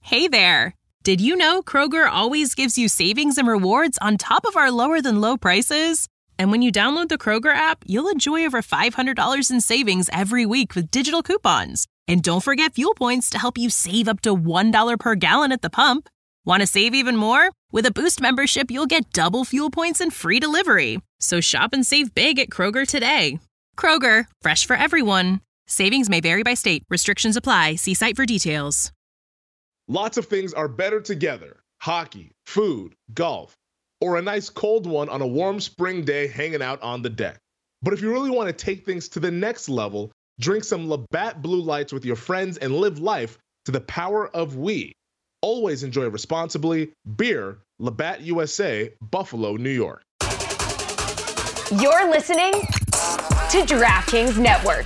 Hey there! Did you know Kroger always gives you savings and rewards on top of our lower-than-low prices? And when you download the Kroger app, you'll enjoy over $500 in savings every week with digital coupons. And don't forget fuel points to help you save up to $1 per gallon at the pump. Want to save even more? With a Boost membership, you'll get double fuel points and free delivery. So shop and save big at Kroger today. Kroger, fresh for everyone. Savings may vary by state. Restrictions apply. See site for details. Lots of things are better together. Hockey, food, golf, or a nice cold one on a warm spring day hanging out on the deck. But if you really want to take things to the next level, drink some Labatt Blue Lights with your friends and live life to the power of we. Always enjoy responsibly. Beer, Labatt USA, Buffalo, New York. You're listening to DraftKings Network.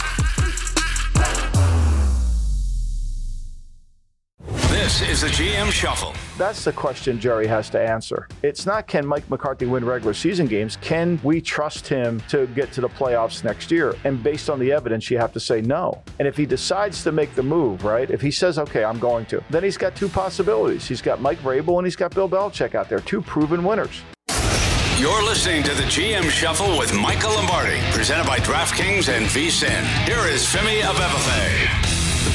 This is the GM Shuffle. That's the question Jerry has to answer. It's not can Mike McCarthy win regular season games. Can we trust him to get to the playoffs next year? And based on the evidence, you have to say no. And if he decides to make the move, right, if he says, okay, I'm going to, then he's got two possibilities. He's got Mike Vrabel and he's got Bill Belichick out there, two proven winners. You're listening to the GM Shuffle with Michael Lombardi, presented by DraftKings and VSiN. Here is Femi Abebefe.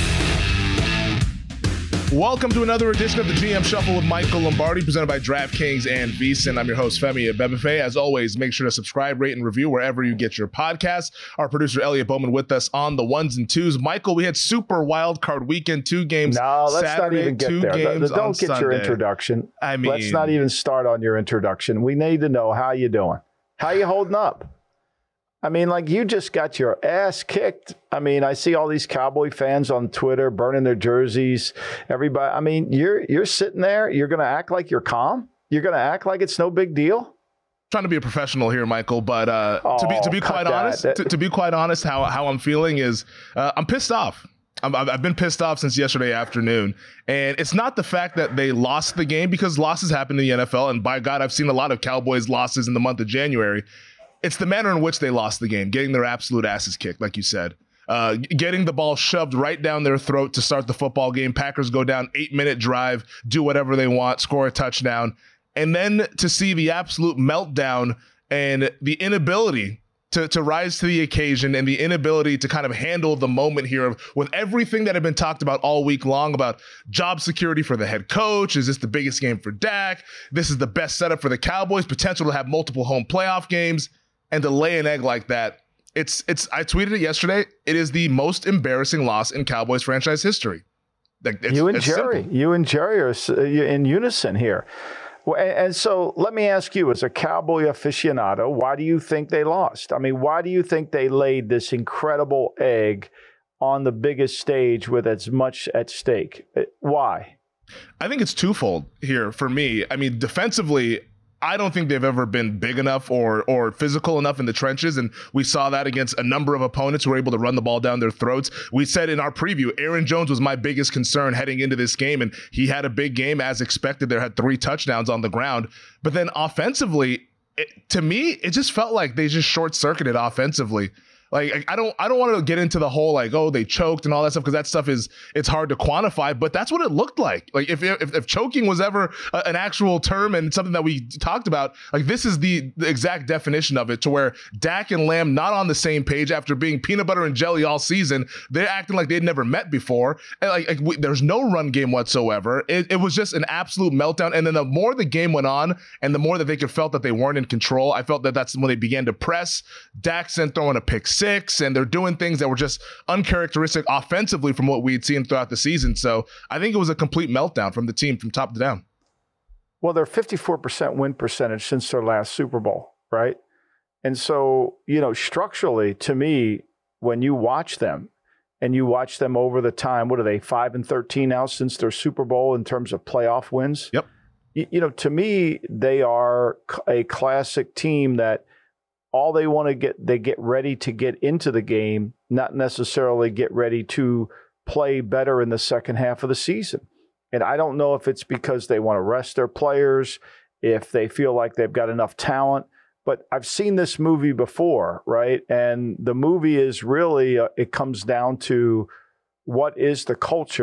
Welcome to another edition of the GM Shuffle with Michael Lombardi, presented by DraftKings and VSiN. I'm your host, Femi Abebefe. As always, make sure to subscribe, rate, and review wherever you get your podcasts. Our producer, Elliot Bowman, with us on the ones and twos. Michael, we had super wild card weekend, 2 games. No, let's Saturday, not even get 2 there. Games Don't get Sunday. your introduction. I mean, let's not even start on your introduction. We need to know how you doing. How you holding up? I mean, like, you just got your ass kicked. I mean, I see all these Cowboy fans on Twitter burning their jerseys. Everybody, I mean, you're sitting there. You're going to act like you're calm. You're going to act like it's no big deal. Trying to be a professional here, Michael, but to be quite honest, how I'm feeling is I'm pissed off. I've been pissed off since yesterday afternoon, and it's not the fact that they lost the game, because losses happen in the NFL, and by God, I've seen a lot of Cowboys losses in the month of January. It's the manner in which they lost the game, getting their absolute asses kicked, like you said. Getting the ball shoved right down their throat to start the football game. Packers go down, 8-minute drive, do whatever they want, score a touchdown. And then to see the absolute meltdown and the inability to rise to the occasion, and the inability to kind of handle the moment here with everything that had been talked about all week long about job security for the head coach. Is this the biggest game for Dak? This is the best setup for the Cowboys, potential to have multiple home playoff games. And to lay an egg like that, it's. I tweeted it yesterday. It is the most embarrassing loss in Cowboys franchise history. You and Jerry are in unison here. Well, and so let me ask you, as a Cowboy aficionado, why do you think they lost? I mean, why do you think they laid this incredible egg on the biggest stage with as much at stake? Why? I think it's twofold here for me. I mean, defensively, I don't think they've ever been big enough or physical enough in the trenches, and we saw that against a number of opponents who were able to run the ball down their throats. We said in our preview, Aaron Jones was my biggest concern heading into this game, and he had a big game as expected. There had 3 touchdowns on the ground. But then offensively, to me, it just felt like they just short-circuited offensively. Like, I don't want to get into the whole, like, oh, they choked and all that stuff, because that stuff it's hard to quantify, but that's what it looked like. Like, if choking was ever an actual term and something that we talked about, like, this is the exact definition of it, to where Dak and Lamb not on the same page after being peanut butter and jelly all season. They're acting like they'd never met before. And there's no run game whatsoever. It was just an absolute meltdown. And then the more the game went on, and the more that they felt that they weren't in control, I felt that that's when they began to press. Dak's throwing a pick 6, and they're doing things that were just uncharacteristic offensively from what we'd seen throughout the season. So I think it was a complete meltdown from the team from top to down. Well, they're 54% win percentage since their last Super Bowl, right? And so, structurally, to me, when you watch them and you watch them over the time, what are they, 5-13 now since their Super Bowl in terms of playoff wins? Yep. To me, they are a classic team that all they want to they get ready to get into the game, not necessarily get ready to play better in the second half of the season. And I don't know if it's because they want to rest their players, if they feel like they've got enough talent. But I've seen this movie before, right? And the movie is really, it comes down to what is the culture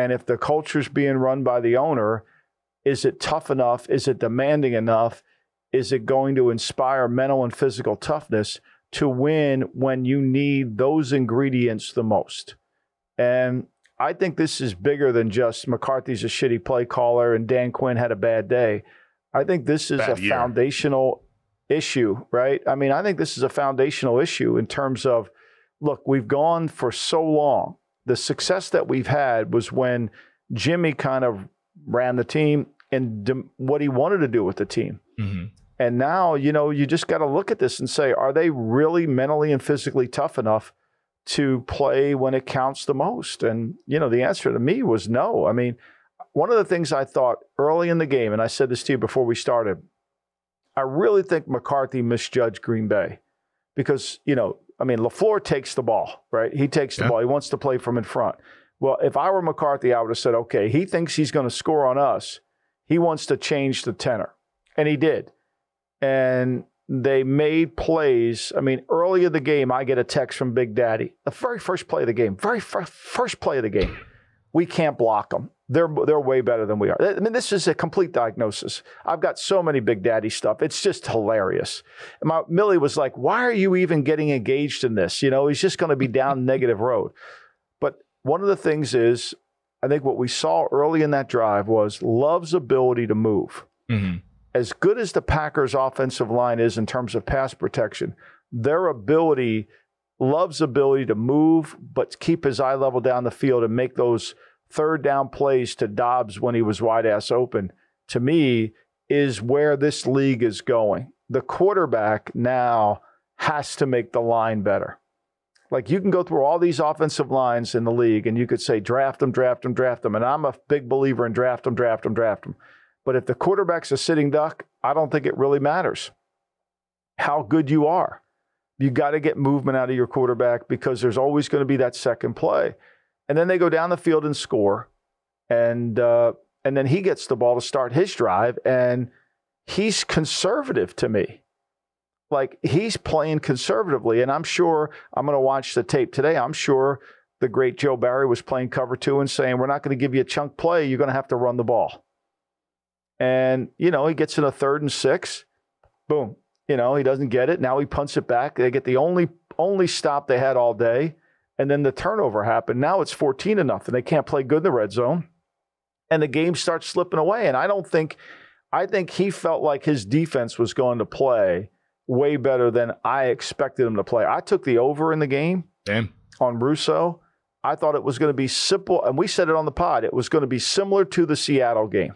And if the culture's being run by the owner, is it tough enough? Is it demanding enough? Is it going to inspire mental and physical toughness to win when you need those ingredients the most? And I think this is bigger than just McCarthy's a shitty play caller and Dan Quinn had a bad day. I think this is foundational issue, right? I mean, I think this is a foundational issue in terms of, look, we've gone for so long. The success that we've had was when Jimmy kind of ran the team and what he wanted to do with the team. Mm-hmm. And now, you just got to look at this and say, are they really mentally and physically tough enough to play when it counts the most? And, the answer to me was no. I mean, one of the things I thought early in the game, and I said this to you before we started, I really think McCarthy misjudged Green Bay because, LaFleur takes the ball, right? He takes the ball. He wants to play from in front. Well, if I were McCarthy, I would have said, okay, he thinks he's going to score on us. He wants to change the tenor. And he did. And they made plays. I mean, early in the game, I get a text from Big Daddy. The very first play of the game, first play of the game. We can't block them. They're way better than we are. I mean, this is a complete diagnosis. I've got so many Big Daddy stuff. It's just hilarious. And Millie was like, why are you even getting engaged in this? He's just going to be down negative road. But one of the things is, I think what we saw early in that drive was Love's ability to move. Mm-hmm. As good as the Packers' offensive line is in terms of pass protection, Love's ability to move, but keep his eye level down the field and make those third down plays to Dobbs when he was wide ass open, to me, is where this league is going. The quarterback now has to make the line better. Like, you can go through all these offensive lines in the league and you could say, draft them. And I'm a big believer in draft them. But if the quarterback's a sitting duck, I don't think it really matters how good you are. You got to get movement out of your quarterback because there's always going to be that second play. And then they go down the field and score. And then he gets the ball to start his drive. And he's conservative to me. Like, he's playing conservatively. And I'm sure, I'm going to watch the tape today. I'm sure the great Joe Barry was playing cover 2 and saying, we're not going to give you a chunk play. You're going to have to run the ball. And, he gets in a 3rd and 6. Boom. He doesn't get it. Now he punts it back. They get the only stop they had all day. And then the turnover happened. Now it's 14-0. They can't play good in the red zone. And the game starts slipping away. And I think he felt like his defense was going to play way better than I expected him to play. I took the over in the game on Russo. I thought it was going to be simple. And we said it on the pod. It was going to be similar to the Seattle game.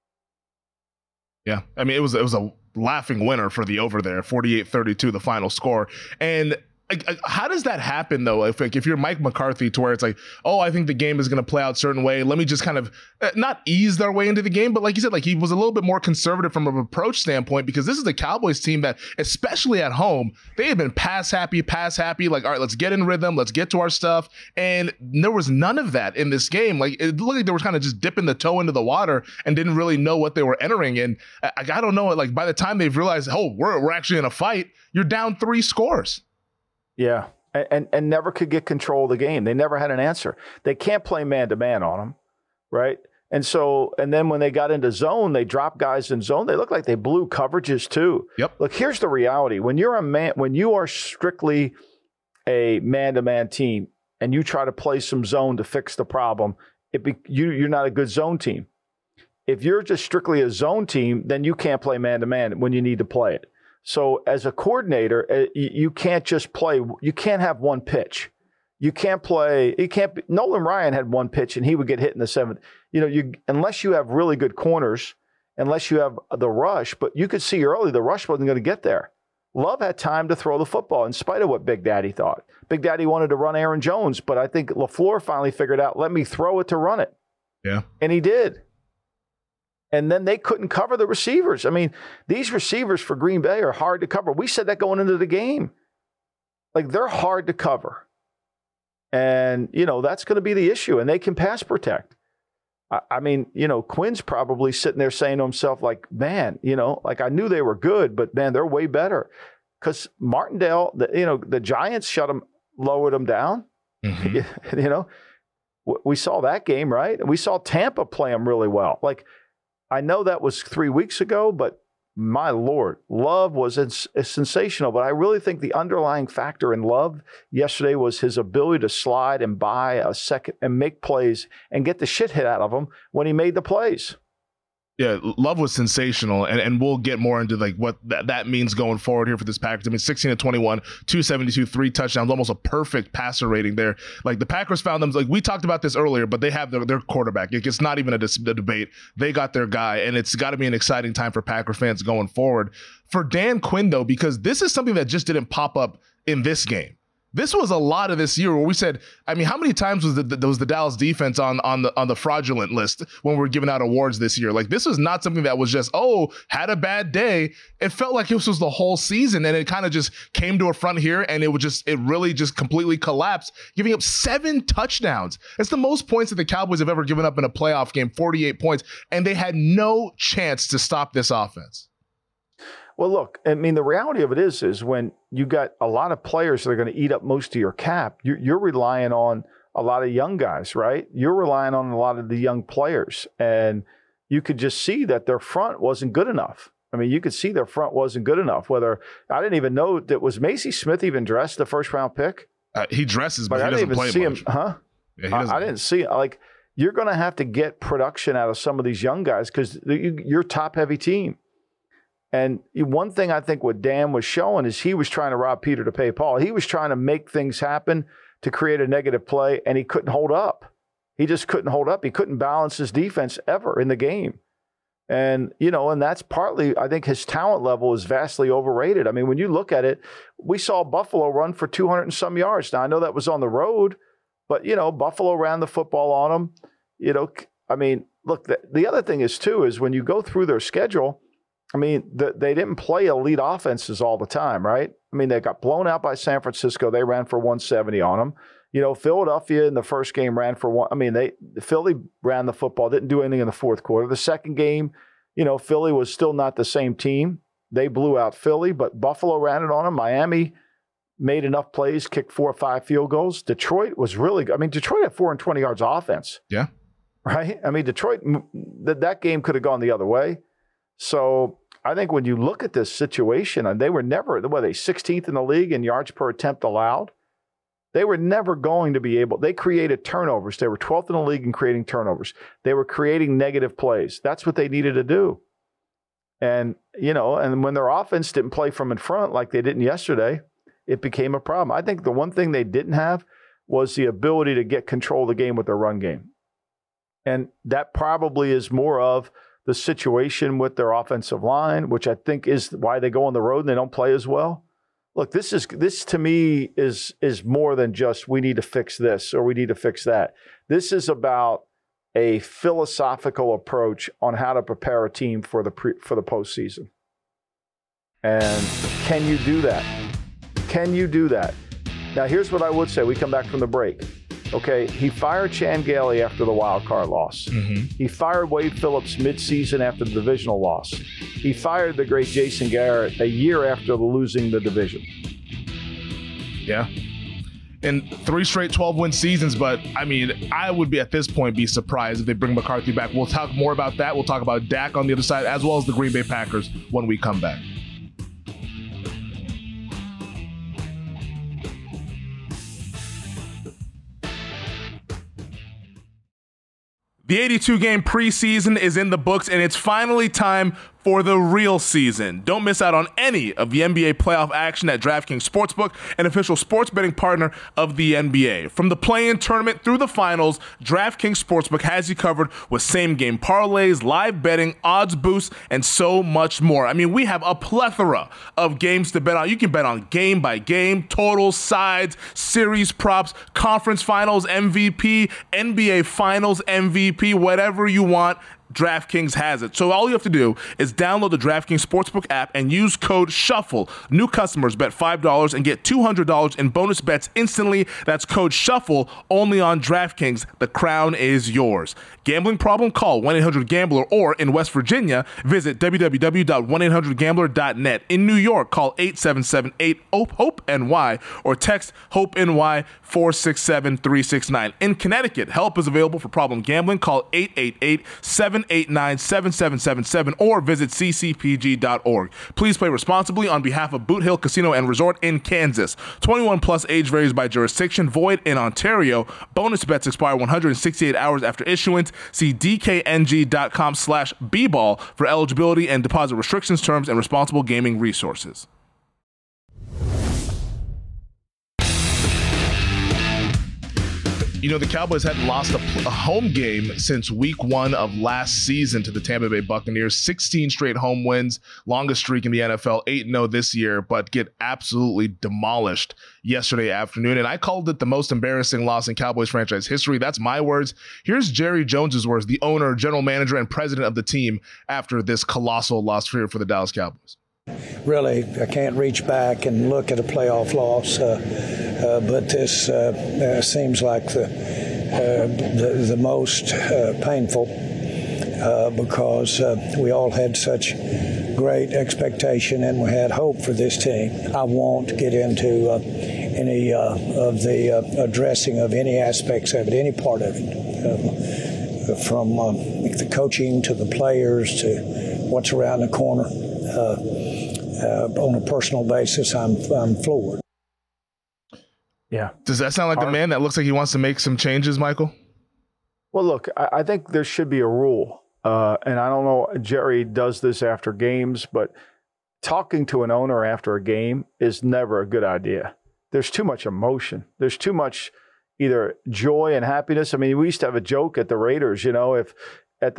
Yeah. I mean, it was a laughing winner for the over there, 48-32, the final score. And how does that happen, though? If you're Mike McCarthy, to where it's like, oh, I think the game is going to play out a certain way. Let me just kind of not ease their way into the game. But like you said, like, he was a little bit more conservative from an approach standpoint, because this is the Cowboys team that, especially at home, they had been pass happy. Like, all right, let's get in rhythm. Let's get to our stuff. And there was none of that in this game. Like, it looked like they were kind of just dipping the toe into the water and didn't really know what they were entering. And I don't know, like, by the time they've realized, oh, we're actually in a fight, you're down 3 scores. Yeah, and never could get control of the game. They never had an answer. They can't play man-to-man on them, right? And then when they got into zone, they dropped guys in zone. They looked like they blew coverages too. Yep. Look, here's the reality. When you are strictly a man-to-man team and you try to play some zone to fix the problem, you're not a good zone team. If you're just strictly a zone team, then you can't play man-to-man when you need to play it. So as a coordinator, you can't just play. You can't have one pitch. You can't play. Nolan Ryan had one pitch and he would get hit in the 7th. Unless you have really good corners, unless you have the rush. But you could see early the rush wasn't going to get there. Love had time to throw the football in spite of what Big Daddy thought. Big Daddy wanted to run Aaron Jones, but I think LaFleur finally figured out, let me throw it to run it. Yeah, and he did. And then they couldn't cover the receivers. I mean, these receivers for Green Bay are hard to cover. We said that going into the game. Like, they're hard to cover. And, that's going to be the issue. And they can pass protect. I mean, Quinn's probably sitting there saying to himself, like, man, like, I knew they were good, but, man, they're way better. Because Martindale, the Giants lowered them down. Mm-hmm. We saw that game, right? We saw Tampa play them really well. Like, I know that was 3 weeks ago, but my Lord, Love was sensational. But I really think the underlying factor in Love yesterday was his ability to slide and buy a second and make plays and get the shit hit out of him when he made the plays. Yeah, Love was sensational, and we'll get more into like what that means going forward here for this Packers. I mean, 16 to 21, 272, 3 touchdowns, almost a perfect passer rating there. Like the Packers found them, like we talked about this earlier, but they have their quarterback. It's not even a debate. They got their guy, and it's got to be an exciting time for Packer fans going forward. For Dan Quinn, though, because this is something that just didn't pop up in this game. This was a lot of this year where we said, I mean, how many times was the Dallas defense on the fraudulent list when we were giving out awards this year? Like, this was not something that was just, had a bad day. It felt like this was the whole season, and it kind of just came to a front here, and it really just completely collapsed, giving up 7 touchdowns. It's the most points that the Cowboys have ever given up in a playoff game, 48 points, and they had no chance to stop this offense. Well, look, I mean, the reality of it is when you got a lot of players that are going to eat up most of your cap, you're relying on a lot of young guys, right? You're relying on a lot of the young players. And you could just see that their front wasn't good enough. I mean, you could see their front wasn't good enough. Whether I didn't even know that was Macy Smith even dressed the first-round pick? He dresses, but he doesn't play much. Huh? Yeah, I didn't see it. Like, you're going to have to get production out of some of these young guys because you're a top-heavy team. And one thing I think what Dan was showing is he was trying to rob Peter to pay Paul. He was trying to make things happen to create a negative play, and he couldn't hold up. He just couldn't hold up. He couldn't balance his defense ever in the game. And, and that's partly, I think his talent level is vastly overrated. I mean, when you look at it, we saw Buffalo run for 200 and some yards. Now, I know that was on the road, but, Buffalo ran the football on them. I mean, look, the other thing is, too, is when you go through their schedule, I mean, they didn't play elite offenses all the time, right? I mean, they got blown out by San Francisco. They ran for 170 on them. Philadelphia in the first game ran for one. I mean, Philly ran the football, didn't do anything in the fourth quarter. The second game, Philly was still not the same team. They blew out Philly, but Buffalo ran it on them. Miami made enough plays, kicked 4 or 5 field goals. Detroit was really good. I mean, Detroit had 420 yards offense. Yeah. Right? I mean, Detroit, that game could have gone the other way. So I think when you look at this situation, and they were never, they 16th in the league in yards per attempt allowed. They were never going to be able, they created turnovers. They were 12th in the league in creating turnovers. They were creating negative plays. That's what they needed to do. And, and when their offense didn't play from in front like they didn't yesterday, it became a problem. I think the one thing they didn't have was the ability to get control of the game with their run game. And that probably is more of the situation with their offensive line, which I think is why they go on the road and they don't play as well. Look, this to me is more than just we need to fix this or we need to fix that. This is about a philosophical approach on how to prepare a team for the postseason. And can you do that? Can you do that? Now, here's what I would say. We come back from the break. Okay, he fired Chan Gailey after the wild card loss. Mm-hmm. He fired Wade Phillips midseason after the divisional loss. He fired the great Jason Garrett a year after losing the division. Yeah. And 3 straight 12-win seasons, but, I mean, I would be, at this point, be surprised if they bring McCarthy back. We'll talk more about that. We'll talk about Dak on the other side, as well as the Green Bay Packers when we come back. The 82-game preseason is in the books, and it's finally time for the real season. Don't miss out on any of the NBA playoff action at DraftKings Sportsbook, an official sports betting partner of the NBA. From the play-in tournament through the finals, DraftKings Sportsbook has you covered with same-game parlays, live betting, odds boosts, and so much more. I mean, we have a plethora of games to bet on. You can bet on game by game, totals, sides, series props, conference finals MVP, NBA finals MVP, whatever you want. DraftKings has it. So all you have to do is download the DraftKings Sportsbook app and use code SHUFFLE. New customers bet $5 and get $200 in bonus bets instantly. That's code SHUFFLE only on DraftKings. The crown is yours. Gambling problem? Call 1-800-GAMBLER, or in West Virginia, visit www.1800gambler.net. In New York, call 877-8-HOPE-NY or text HOPE-NY 467-369. In Connecticut, help is available for problem gambling. Call 888-789-7777 or visit ccpg.org. Please play responsibly on behalf of Boot Hill Casino and Resort in Kansas. 21 plus, age varies by jurisdiction, void in Ontario. Bonus bets expire 168 hours after issuance. See dkng.com/bball for eligibility and deposit restrictions, terms, and responsible gaming resources. You know, the Cowboys hadn't lost a home game since week 1 of last season to the Tampa Bay Buccaneers. 16 straight home wins, longest streak in the NFL, 8-0 this year, but get absolutely demolished yesterday afternoon. And I called it the most embarrassing loss in Cowboys franchise history. That's my words. Here's Jerry Jones's words, the owner, general manager, and president of the team after this colossal loss for the Dallas Cowboys. Really, I can't reach back and look at a playoff loss, but this seems like the most painful because we all had such great expectation and we had hope for this team. I won't get into any of the addressing of any aspects of it, any part of it, from the coaching to the players to what's around the corner. On a personal basis, I'm floored. Yeah. Does that sound like the man that looks like he wants to make some changes, Michael? Well, look, I think there should be a rule. And I don't know, Jerry does this after games, but talking to an owner after a game is never a good idea. There's too much emotion. There's too much either joy and happiness. I mean, we used to have a joke at the Raiders, you know, if at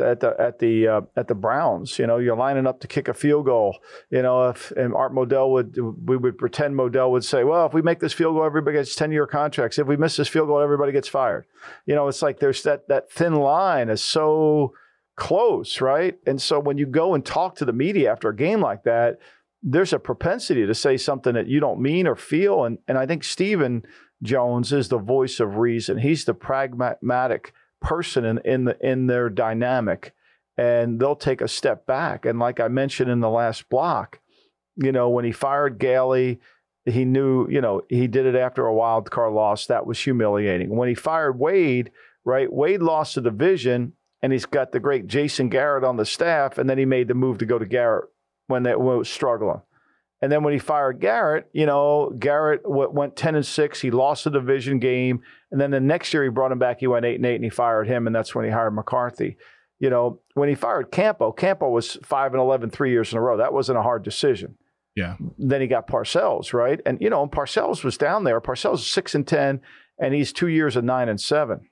the Browns, you know, you're lining up to kick a field goal, you know, and Art Modell we would pretend Modell would say, well, if we make this field goal, everybody gets 10-year contracts. If we miss this field goal, everybody gets fired. You know, it's like there's that thin line is so close, right? And so when you go and talk to the media after a game like that, there's a propensity to say something that you don't mean or feel. And I think Stephen Jones is the voice of reason. He's the pragmatic person in their dynamic, and they'll take a step back. And like I mentioned in the last block, you know, when he fired Gailey, he knew, you know, he did it after a wild card loss. That was humiliating. When he fired Wade, right, Wade lost the division, and he's got the great Jason Garrett on the staff, and then he made the move to go to Garrett when it was struggling. And then when he fired Garrett, you know, Garrett went 10-6. He lost the division game. And then the next year he brought him back. He went 8-8 and he fired him. And that's when he hired McCarthy. You know, when he fired Campo was 5-11 3 years in a row. That wasn't a hard decision. Yeah. Then he got Parcells, right? And, you know, Parcells was down there. Parcells is 6-10, and he's 2 years at 9-7.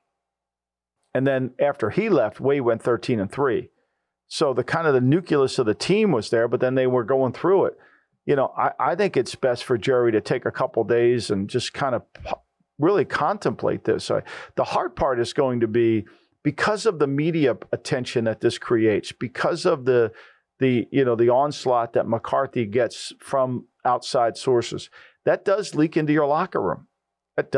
And then after he left, Wade went 13-3. So the kind of the nucleus of the team was there, but then they were going through it. You know, I think it's best for Jerry to take a couple days and just kind of really contemplate this. The hard part is going to be because of the media attention that this creates, because of the onslaught that McCarthy gets from outside sources. That does leak into your locker room. And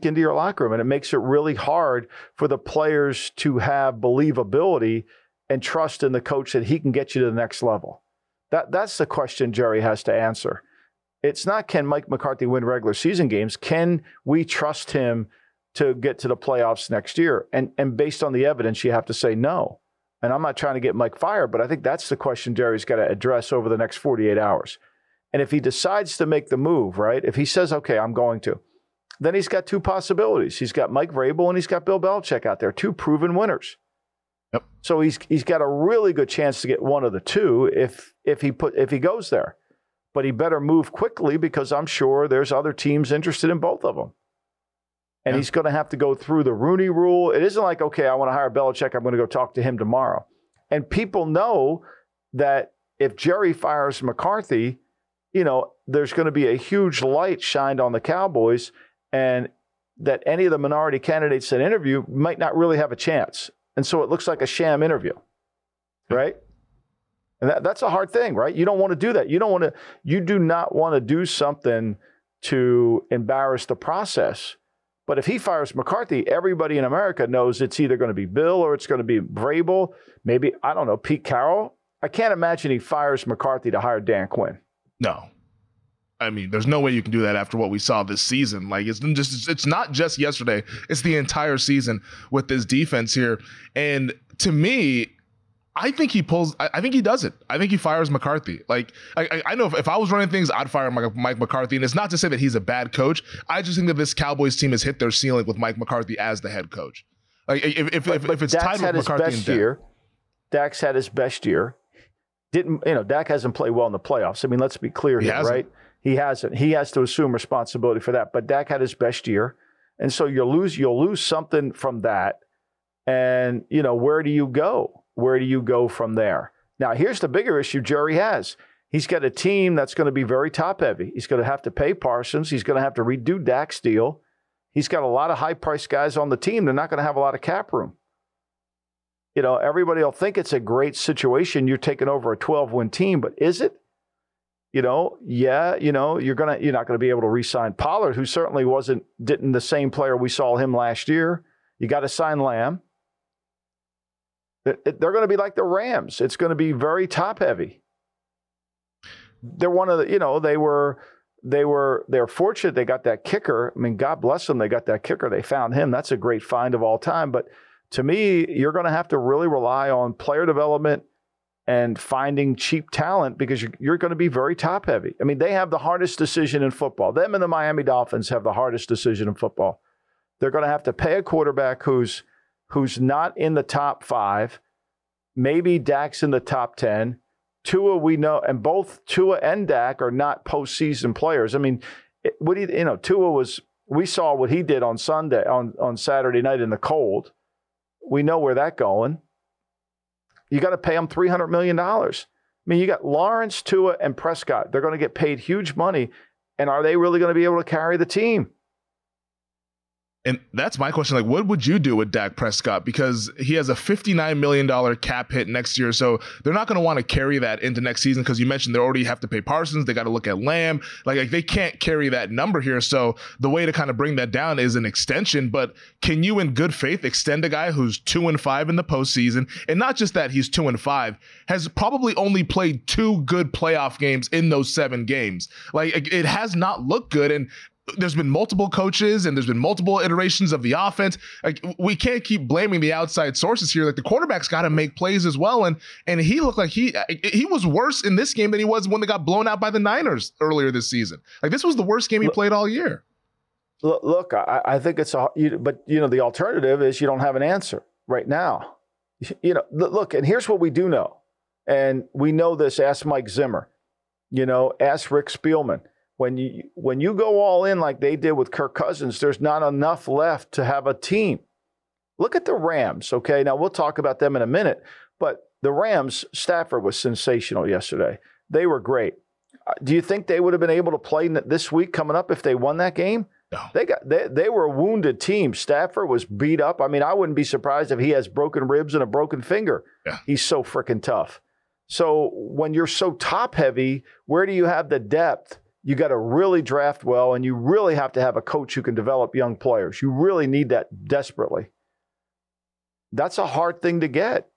it makes it really hard for the players to have believability and trust in the coach that he can get you to the next level. That's the question Jerry has to answer. It's not, can Mike McCarthy win regular season games? Can we trust him to get to the playoffs next year? And based on the evidence, you have to say no. And I'm not trying to get Mike fired, but I think that's the question Jerry's got to address over the next 48 hours. And if he decides to make the move, right, if he says, okay, I'm going to, then he's got two possibilities. He's got Mike Vrabel and he's got Bill Belichick out there, two proven winners. Yep. So he's got a really good chance to get one of the two if he goes there. But he better move quickly because I'm sure there's other teams interested in both of them. And he's going to have to go through the Rooney Rule. It isn't like, okay, I want to hire Belichick, I'm going to go talk to him tomorrow. And people know that if Jerry fires McCarthy, you know, there's going to be a huge light shined on the Cowboys, and that any of the minority candidates that interview might not really have a chance. And so it looks like a sham interview. right? And that's a hard thing, right? You don't want to do that. You do not want to do something to embarrass the process. But if he fires McCarthy, everybody in America knows it's either going to be Bill or it's going to be Vrabel, maybe, I don't know, Pete Carroll. I can't imagine he fires McCarthy to hire Dan Quinn. No. I mean, there's no way you can do that after what we saw this season. Like, it's not just yesterday. It's the entire season with this defense here. And to me, I think he does it. I think he fires McCarthy. Like, I know if I was running things, I'd fire Mike McCarthy. And it's not to say that he's a bad coach. I just think that this Cowboys team has hit their ceiling with Mike McCarthy as the head coach. Like, if it's tied with McCarthy and Dak. Dak's had his best year. Dak hasn't played well in the playoffs. I mean, let's be clear here, right? He hasn't. He has to assume responsibility for that. But Dak had his best year. And so you'll lose something from that. And, where do you go? Where do you go from there? Now, here's the bigger issue Jerry has. He's got a team that's going to be very top-heavy. He's going to have to pay Parsons. He's going to have to redo Dak's deal. He's got a lot of high-priced guys on the team. They're not going to have a lot of cap room. Everybody will think it's a great situation. You're taking over a 12-win team, but is it? You're not going to be able to re-sign Pollard, who certainly didn't the same player we saw him last year. You got to sign Lamb. They're going to be like the Rams. It's going to be very top heavy. They're one of the, they're fortunate they got that kicker. I mean, God bless them. They got that kicker. They found him. That's a great find of all time. But to me, you're going to have to really rely on player development and finding cheap talent because you're going to be very top heavy. I mean, they have the hardest decision in football. Them and the Miami Dolphins have the hardest decision in football. They're going to have to pay a quarterback who's not in the top 5. Maybe Dak's in the top 10. Tua, we know, and both Tua and Dak are not postseason players. I mean, Tua we saw what he did on Sunday, on Saturday night in the cold. We know where that's going. You got to pay them $300 million. I mean, you got Lawrence, Tua, and Prescott. They're going to get paid huge money. And are they really going to be able to carry the team? And that's my question. Like, what would you do with Dak Prescott? Because he has a $59 million cap hit next year. So they're not going to want to carry that into next season because you mentioned they already have to pay Parsons. They got to look at Lamb. Like they can't carry that number here. So the way to kind of bring that down is an extension. But can you in good faith extend a guy who's 2-5 in the postseason? And not just that he's 2-5, has probably only played 2 good playoff games in those 7 games. Like it has not looked good. And there's been multiple coaches and there's been multiple iterations of the offense. Like we can't keep blaming the outside sources here. Like the quarterback's got to make plays as well. And he looked like he was worse in this game than he was when they got blown out by the Niners earlier this season. Like this was the worst game he played all year. Look, I think it's but the alternative is you don't have an answer right now. Look, and here's what we do know. And we know this, ask Mike Zimmer, ask Rick Spielman. When you go all in like they did with Kirk Cousins, there's not enough left to have a team. Look at the Rams, okay? Now, we'll talk about them in a minute, but the Rams, Stafford was sensational yesterday. They were great. Do you think they would have been able to play this week coming up if they won that game? No. They were a wounded team. Stafford was beat up. I mean, I wouldn't be surprised if he has broken ribs and a broken finger. Yeah. He's so freaking tough. So when you're so top-heavy, where do you have the depth? You got to really draft well, and you really have to have a coach who can develop young players. You really need that desperately. That's a hard thing to get.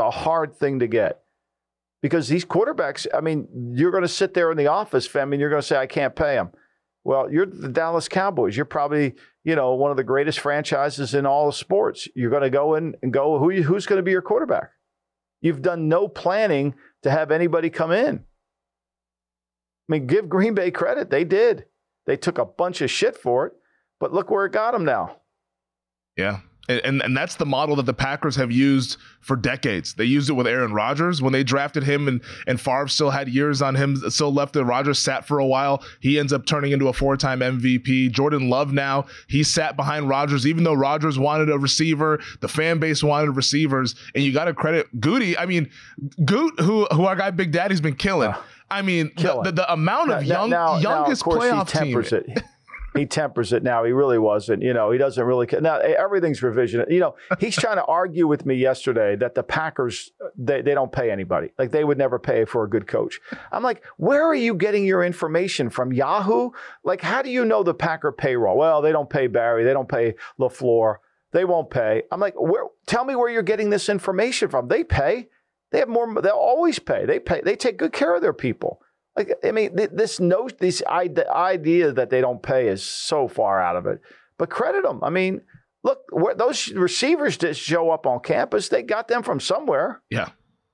Because these quarterbacks, I mean, you're going to sit there in the office, Femi, and you're going to say, I can't pay them. Well, you're the Dallas Cowboys. You're probably, one of the greatest franchises in all of sports. You're going to go in and go, who's going to be your quarterback? You've done no planning to have anybody come in. I mean, give Green Bay credit. They did. They took a bunch of shit for it, but look where it got them now. Yeah. And that's the model that the Packers have used for decades. They used it with Aaron Rodgers when they drafted him, and Favre still had years on him, still left it. Rodgers sat for a while. He ends up turning into a 4-time MVP. Jordan Love now, he sat behind Rodgers, even though Rodgers wanted a receiver, the fan base wanted receivers, and you got to credit Goody. I mean, Goot, who our guy Big Daddy's been killing. I mean, the amount of youngest now, of course, playoff he tempers team. it. He tempers it now. He really wasn't. He doesn't really – now, everything's revision. He's trying to argue with me yesterday that the Packers, they don't pay anybody. Like, they would never pay for a good coach. I'm like, where are you getting your information from? Yahoo? Like, how do you know the Packer payroll? Well, they don't pay Barry. They don't pay LaFleur. They won't pay. I'm like, tell me where you're getting this information from. They pay. They have more. They'll always pay. They pay. They take good care of their people. Like, I mean, the idea that they don't pay is so far out of it. But credit them. I mean, look, those receivers that show up on campus, they got them from somewhere. Yeah.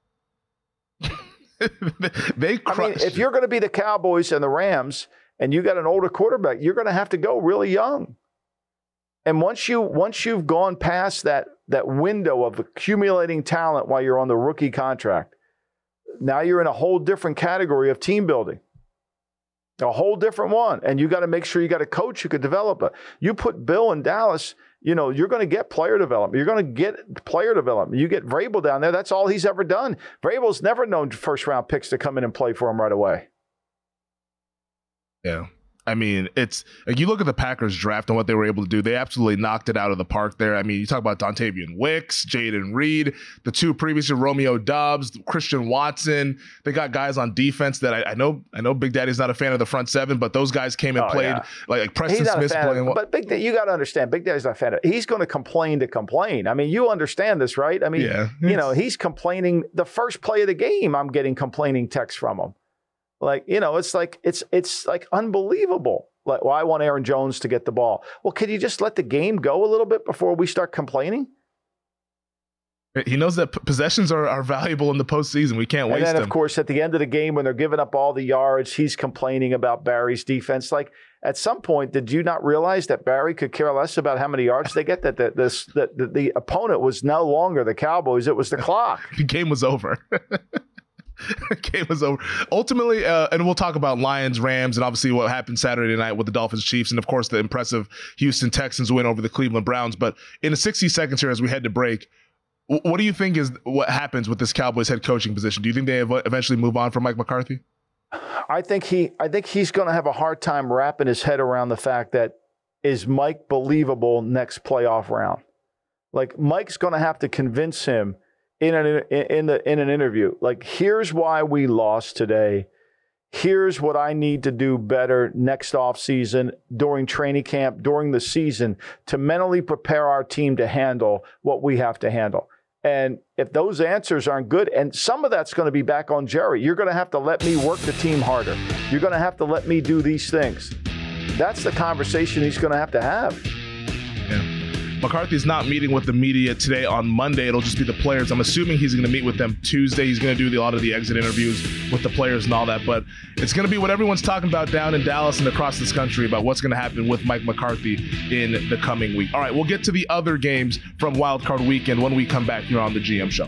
If you're going to be the Cowboys and the Rams and you got an older quarterback, you're going to have to go really young. And once you've gone past that window of accumulating talent while you're on the rookie contract, now you're in a whole different category of team building, a whole different one. And you got to make sure you got a coach who could develop it. You put Bill in Dallas, you're going to get player development. You're going to get player development. You get Vrabel down there. That's all he's ever done. Vrabel's never known first-round picks to come in and play for him right away. Yeah. I mean, it's like you look at the Packers draft and what they were able to do. They absolutely knocked it out of the park there. I mean, you talk about Dontavian Wicks, Jaden Reed, the two previously, Romeo Doubs, Christian Watson. They got guys on defense that I know Big Daddy's not a fan of the front seven, but those guys came and played like Preston Smith's playing. But Big Daddy, you got to understand, Big Daddy's not a fan of it. He's going to complain to complain. I mean, you understand this, right? I mean, he's complaining. The first play of the game, I'm getting complaining texts from him. Like, it's like unbelievable. Like, well, I want Aaron Jones to get the ball. Well, could you just let the game go a little bit before we start complaining? He knows that possessions are valuable in the postseason. We can't waste them. And then, of course, at the end of the game, when they're giving up all the yards, he's complaining about Barry's defense. Like, at some point, did you not realize that Barry could care less about how many yards they get? That the opponent was no longer the Cowboys; it was the clock. The game was over. Game was over. Ultimately, and we'll talk about Lions, Rams, and obviously what happened Saturday night with the Dolphins, Chiefs, and of course the impressive Houston Texans win over the Cleveland Browns. But in the 60 seconds here as we head to break, what do you think is what happens with this Cowboys head coaching position? Do you think they eventually move on from Mike McCarthy? I think he's going to have a hard time wrapping his head around the fact that is Mike believable next playoff round? Like, Mike's going to have to convince him in an interview, like, here's why we lost today. Here's what I need to do better next offseason, during training camp, during the season, to mentally prepare our team to handle what we have to handle. And if those answers aren't good, and some of that's going to be back on Jerry, you're going to have to let me work the team harder. You're going to have to let me do these things. That's the conversation he's going to have. Yeah. McCarthy's not meeting with the media today. On Monday, it'll just be the players. I'm assuming he's going to meet with them Tuesday. He's going to do a lot of the exit interviews with the players and all that. But it's going to be what everyone's talking about down in Dallas and across this country about what's going to happen with Mike McCarthy in the coming week. All right, we'll get to the other games from Wild Card Weekend when we come back here on the GM Show.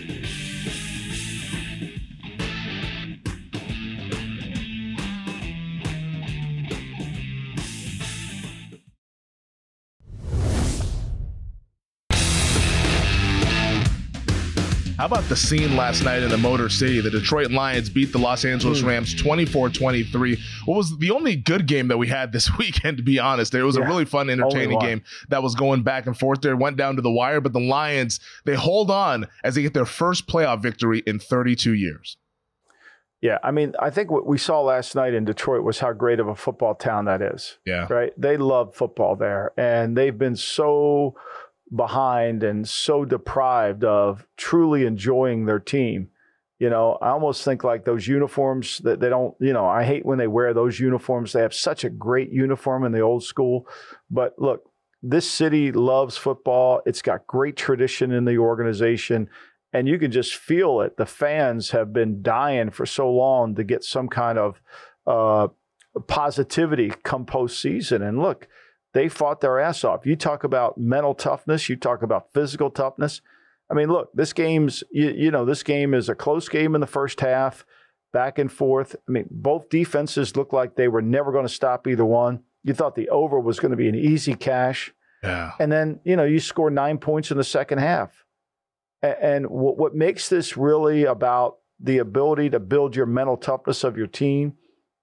How about the scene last night in the Motor City? The Detroit Lions beat the Los Angeles Rams 24-23. What was the only good game that we had this weekend, to be honest. It was a really fun, entertaining game that was going back and forth there. It went down to the wire, but the Lions, they hold on as they get their first playoff victory in 32 years. Yeah, I mean, I think what we saw last night in Detroit was how great of a football town that is. Yeah. Right? They love football there, and they've been so behind and so deprived of truly enjoying their team. I almost think like those uniforms that they don't, I hate when they wear those uniforms. They have such a great uniform in the old school. But look, this city loves football. It's got great tradition in the organization, and you can just feel it. The fans have been dying for so long to get some kind of positivity come postseason. And look, they fought their ass off. You talk about mental toughness. You talk about physical toughness. I mean, look, this game's, this game is a close game in the first half, back and forth. I mean, both defenses looked like they were never going to stop either one. You thought the over was going to be an easy cash. Yeah. And then, you score 9 points in the second half. And what makes this really about the ability to build your mental toughness of your team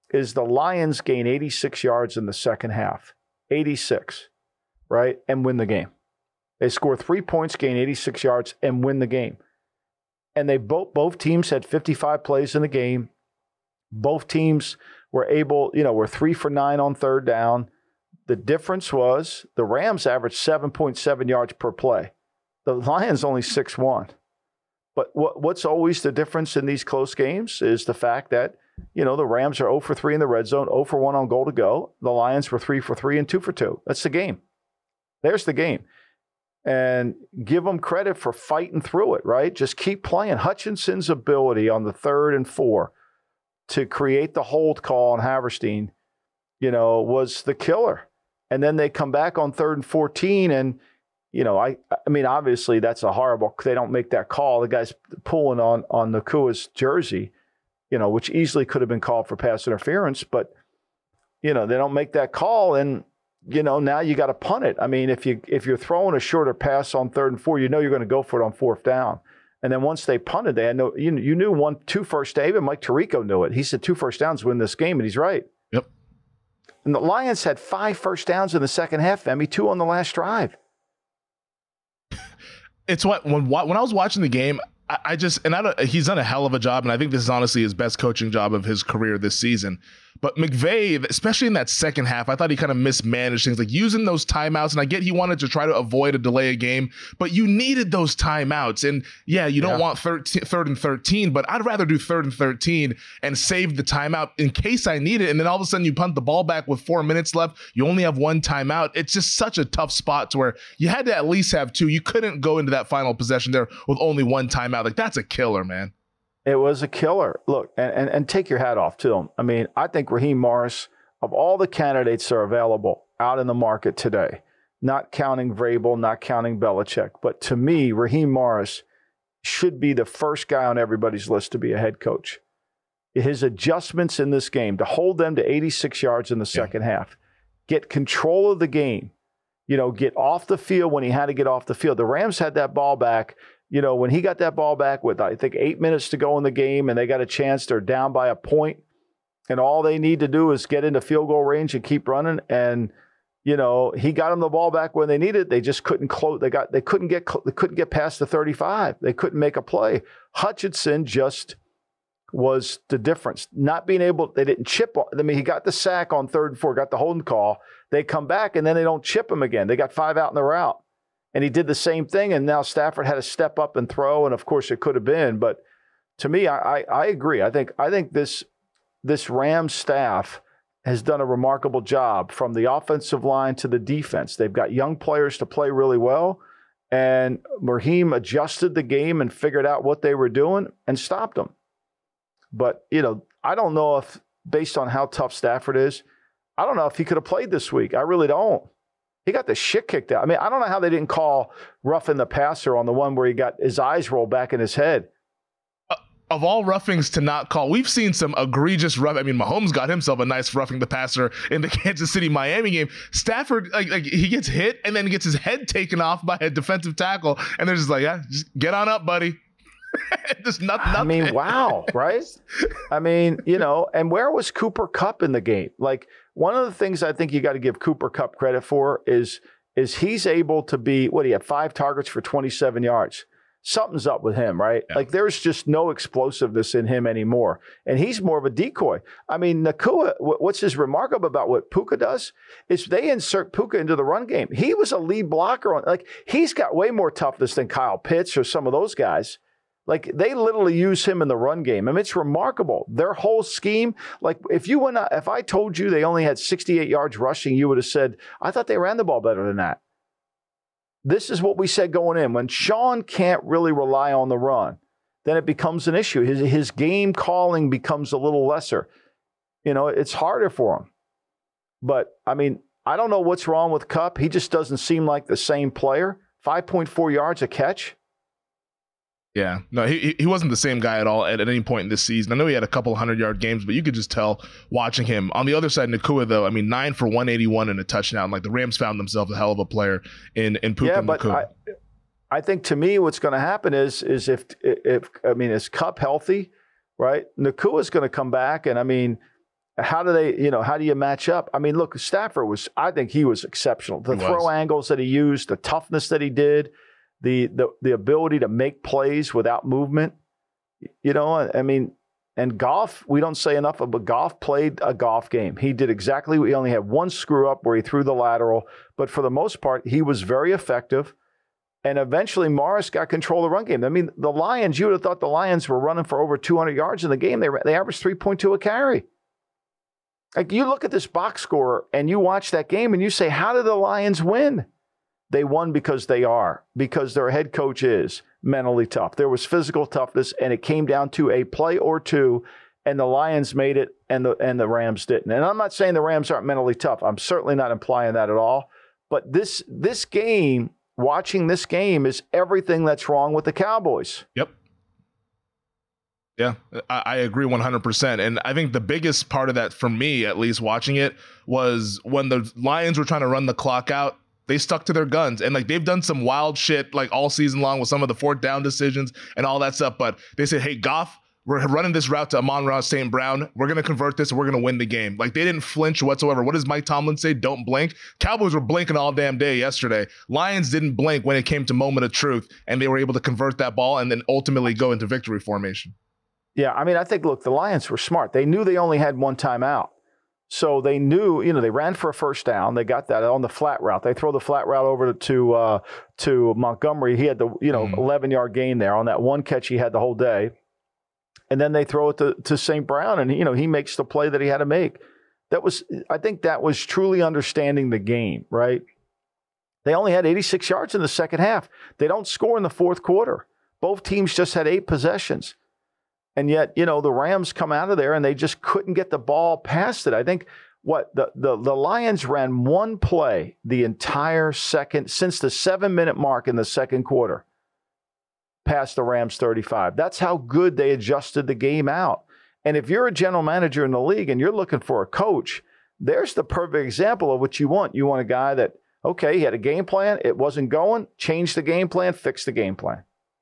is the Lions gain 86 yards in the second half. 86, right? And win the game. They score 3 points, gain 86 yards, and win the game. And they both teams had 55 plays in the game. Both teams were able, were 3 for 9 on third down. The difference was the Rams averaged 7.7 yards per play. The Lions only 6.1. But what's always the difference in these close games is the fact that, the Rams are 0 for 3 in the red zone, 0 for 1 on goal to go. The Lions were 3 for 3 and 2 for 2. That's the game. There's the game. And give them credit for fighting through it, right? Just keep playing. Hutchinson's ability on the 3rd and 4 to create the hold call on Haverstein, was the killer. And then they come back on 3rd and 14 and, I mean, obviously that's a horrible, they don't make that call. The guy's pulling on Nakua's jersey, which easily could have been called for pass interference, but, they don't make that call and, now you got to punt it. I mean, if you're throwing a shorter pass on 3rd and 4, you're going to go for it on 4th down. And then once they punted, they had you knew 2 first downs. Even Mike Tirico knew it. He said 2 first downs win this game, and he's right. Yep. And the Lions had 5 first downs in the second half, Femi, 2 on the last drive. It's when I was watching the game, he's done a hell of a job, and I think this is honestly his best coaching job of his career this season. But McVay, especially in that second half, I thought he kind of mismanaged things, like using those timeouts. And I get he wanted to try to avoid a delay a game, but you needed those timeouts. And yeah, you don't want 3rd and 13, but I'd rather do 3rd and 13 and save the timeout in case I need it. And then all of a sudden you punt the ball back with 4 minutes left. You only have 1 timeout. It's just such a tough spot to where you had to at least have 2. You couldn't go into that final possession there with only 1 timeout. Like, that's a killer, man. It was a killer. Look, and take your hat off to him. I mean, I think Raheem Morris, of all the candidates that are available out in the market today, not counting Vrabel, not counting Belichick, but to me, Raheem Morris should be the first guy on everybody's list to be a head coach. His adjustments in this game, to hold them to 86 yards in the second half, get control of the game, get off the field when he had to get off the field. The Rams had that ball back. When he got that ball back with, I think, 8 minutes to go in the game and they got a chance, they're down by a point, and all they need to do is get into field goal range and keep running. And, he got them the ball back when they needed it. They just couldn't close. They couldn't get past the 35. They couldn't make a play. Hutchinson just was the difference. Not being able, they didn't chip. I mean, he got the sack on 3rd and 4, got the holding call. They come back and then they don't chip him again. They got 5 out in the route. And he did the same thing, and now Stafford had to step up and throw, and of course it could have been. But to me, I agree. I think this Rams staff has done a remarkable job from the offensive line to the defense. They've got young players to play really well, and Raheem adjusted the game and figured out what they were doing and stopped them. But, I don't know if, based on how tough Stafford is, I don't know if he could have played this week. I really don't. He got the shit kicked out. I mean, I don't know how they didn't call roughing the passer on the one where he got his eyes rolled back in his head. Of all roughings to not call, we've seen some egregious rough. I mean, Mahomes got himself a nice roughing the passer in the Kansas City-Miami game. Stafford, like he gets hit and then gets his head taken off by a defensive tackle, and they're just like, yeah, just get on up, buddy. Just nothing. I mean, wow, right? I mean, and where was Cooper Kupp in the game? Like, one of the things I think you got to give Cooper Kupp credit for is he's able to be, he had 5 targets for 27 yards. Something's up with him, right? Yeah. Like, there's just no explosiveness in him anymore. And he's more of a decoy. I mean, Nacua, what's remarkable about what Puka does is they insert Puka into the run game. He was a lead blocker he's got way more toughness than Kyle Pitts or some of those guys. Like, they literally use him in the run game. I mean, it's remarkable. Their whole scheme, like, if I told you they only had 68 yards rushing, you would have said, I thought they ran the ball better than that. This is what we said going in. When Sean can't really rely on the run, then it becomes an issue. His game calling becomes a little lesser. It's harder for him. But, I mean, I don't know what's wrong with Kupp. He just doesn't seem like the same player. 5.4 yards a catch. Yeah, no, he wasn't the same guy at all at any point in this season. I know he had a couple 100-yard games, but you could just tell watching him. On the other side, Nacua, though, I mean, 9 for 181 and a touchdown. Like, the Rams found themselves a hell of a player in Puka Nacua. I think, to me, what's going to happen is is Kupp healthy, right? Nakua's going to come back, and I mean, How do you match up? I mean, look, Stafford I think he was exceptional. The throw angles that he used, the toughness that he did, the ability to make plays without movement. I mean, and Goff, we don't say enough of, but Goff played a Goff game. He did exactly, he only had one screw up where he threw the lateral, but for the most part, he was very effective. And eventually Morris got control of the run game. I mean, the Lions, you would have thought the Lions were running for over 200 yards in the game. They averaged 3.2 a carry. Like, you look at this box score and you watch that game and you say, how did the Lions win? They won because their head coach is mentally tough. There was physical toughness, and it came down to a play or two, and the Lions made it, and the Rams didn't. And I'm not saying the Rams aren't mentally tough. I'm certainly not implying that at all. But this game, watching this game, is everything that's wrong with the Cowboys. Yep. Yeah, I agree 100%. And I think the biggest part of that, for me at least, watching it, was when the Lions were trying to run the clock out, they stuck to their guns. And they've done some wild shit all season long with some of the fourth down decisions and all that stuff. But they said, hey, Goff, we're running this route to Amon-Ra St. Brown. We're going to convert this and we're going to win the game. They didn't flinch whatsoever. What does Mike Tomlin say? Don't blink. Cowboys were blinking all damn day yesterday. Lions didn't blink when it came to moment of truth, and they were able to convert that ball and then ultimately go into victory formation. Yeah, I mean, I think, look, the Lions were smart. They knew they only had one timeout. So they knew, they ran for a first down. They got that on the flat route. They throw the flat route over to Montgomery. He had the 11-yard gain there on that one catch he had the whole day. And then they throw it to St. Brown, and he makes the play that he had to make. I think that was truly understanding the game, right? They only had 86 yards in the second half. They don't score in the fourth quarter. Both teams just had 8 possessions. And yet, the Rams come out of there and they just couldn't get the ball past it. I think the Lions ran one play the entire second, since the 7-minute mark in the second quarter, past the Rams 35. That's how good they adjusted the game out. And if you're a general manager in the league and you're looking for a coach, there's the perfect example of what you want. You want a guy that, okay, he had a game plan, it wasn't going, change the game plan, fix the game plan.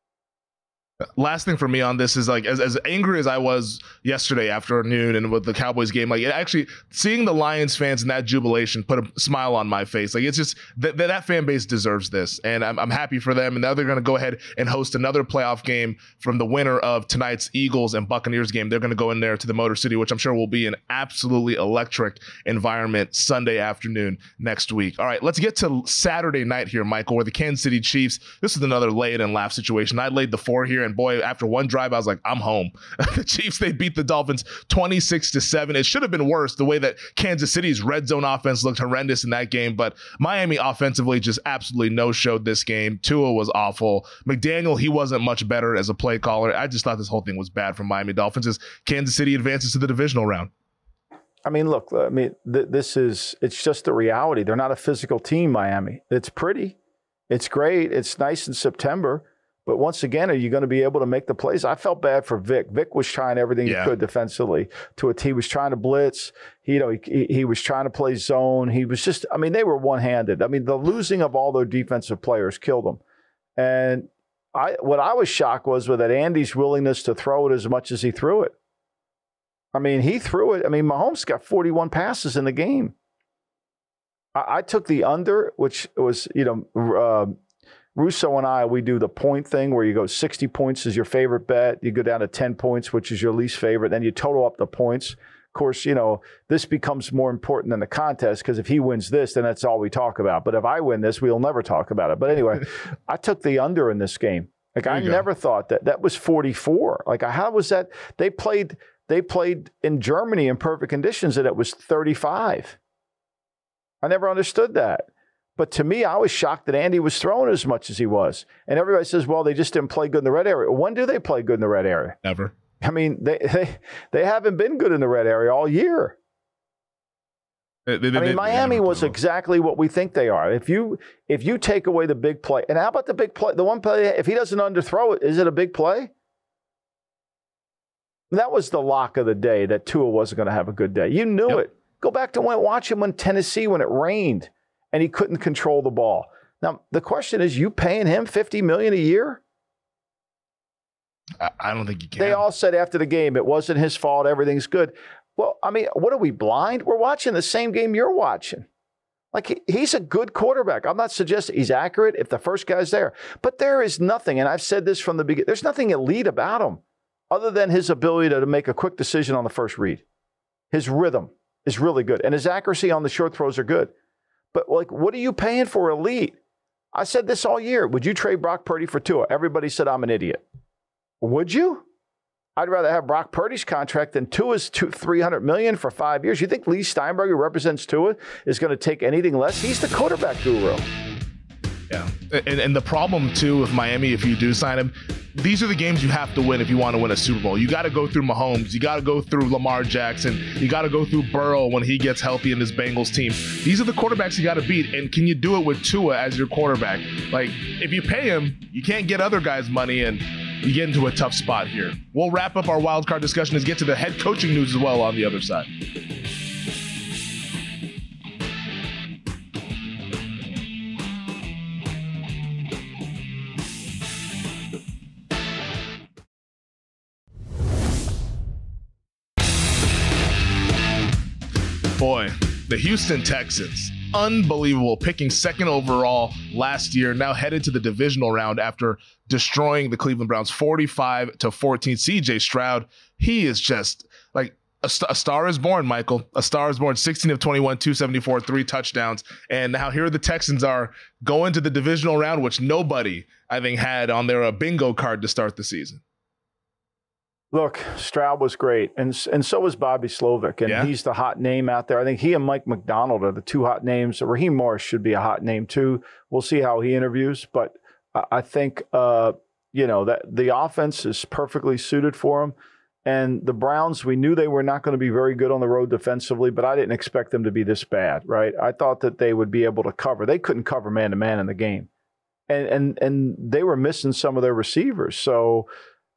Last thing for me on this is as angry as I was yesterday afternoon and with the Cowboys game, actually seeing the Lions fans in that jubilation put a smile on my face. It's just that fan base deserves this, and I'm happy for them. And now they're going to go ahead and host another playoff game from the winner of tonight's Eagles and Buccaneers game. They're going to go in there to the Motor City, which I'm sure will be an absolutely electric environment Sunday afternoon next week. All right, let's get to Saturday night here, Michael, where the Kansas City Chiefs, this is another lay it and laugh situation. I laid the 4 here. And boy, after one drive, I was like, I'm home. The Chiefs, they beat the Dolphins 26-7. It should have been worse, the way that Kansas City's red zone offense looked horrendous in that game. But Miami offensively just absolutely no-showed this game. Tua was awful. McDaniel, he wasn't much better as a play caller. I just thought this whole thing was bad from Miami Dolphins as Kansas City advances to the divisional round. I mean, look, it's just the reality. They're not a physical team, Miami. It's pretty. It's great. It's nice in September. But once again, are you going to be able to make the plays? I felt bad for Vic. Vic was trying everything he could defensively. He was trying to blitz. He was trying to play zone. He was just, they were one-handed. The losing of all their defensive players killed them. And what I was shocked was with that Andy's willingness to throw it as much as he threw it. He threw it. Mahomes got 41 passes in the game. I took the under, which was, Russo and I, we do the point thing where you go 60 points is your favorite bet. You go down to 10 points, which is your least favorite. Then you total up the points. Of course, this becomes more important than the contest because if he wins this, then that's all we talk about. But if I win this, we'll never talk about it. But anyway, I took the under in this game. I never thought that was 44. How was that? They played in Germany in perfect conditions and it was 35. I never understood that. But to me, I was shocked that Andy was throwing as much as he was. And everybody says, well, they just didn't play good in the red area. When do they play good in the red area? Never. They haven't been good in the red area all year. Miami was exactly what we think they are. If you take away the big play, and how about the big play? The one play, if he doesn't underthrow it, is it a big play? That was the lock of the day that Tua wasn't going to have a good day. You knew it. Go back to watch him in Tennessee when it rained. And he couldn't control the ball. Now, the question is, you paying him $50 million a year? I don't think you can. They all said after the game, it wasn't his fault. Everything's good. Well, I mean, what are we, blind? We're watching the same game you're watching. Like, he's a good quarterback. I'm not suggesting he's accurate if the first guy's there. But there is nothing, and I've said this from the beginning, there's nothing elite about him other than his ability to make a quick decision on the first read. His rhythm is really good, and his accuracy on the short throws are good. But, like, what are you paying for elite? I said this all year. Would you trade Brock Purdy for Tua? Everybody said I'm an idiot. Would you? I'd rather have Brock Purdy's contract than Tua's $300 million for 5 years. You think Lee Steinberg, who represents Tua, is going to take anything less? He's the quarterback guru. Yeah, and the problem, too, with Miami, if you do sign him, these are the games you have to win if you want to win a Super Bowl. You got to go through Mahomes. You got to go through Lamar Jackson. You got to go through Burrow when he gets healthy in this Bengals team. These are the quarterbacks you got to beat, and can you do it with Tua as your quarterback? Like, if you pay him, you can't get other guys money, and you get into a tough spot here. We'll wrap up our wild card discussion and get to the head coaching news as well on the other side. Boy, the Houston Texans, unbelievable, picking second overall last year, now headed to the divisional round after destroying the Cleveland Browns 45-14. CJ Stroud, he is just like a star is born, Michael. A star is born. 16 of 21, 274, 3 touchdowns. And now here the Texans are going to the divisional round, which nobody, I think, had on their bingo card to start the season. Look, Stroud was great, and so was Bobby Slovic, and he's the hot name out there. I think he and Mike McDonald are the two hot names. Raheem Morris should be a hot name too. We'll see how he interviews, but I think that the offense is perfectly suited for him. And the Browns, we knew they were not going to be very good on the road defensively, but I didn't expect them to be this bad, right? I thought that they would be able to cover. They couldn't cover man-to-man in the game, and they were missing some of their receivers, so.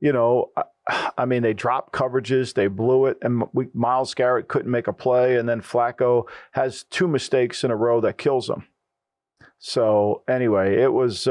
I mean, they dropped coverages, they blew it, and Myles Garrett couldn't make a play, and then Flacco has 2 mistakes in a row that kills him. So anyway, it was,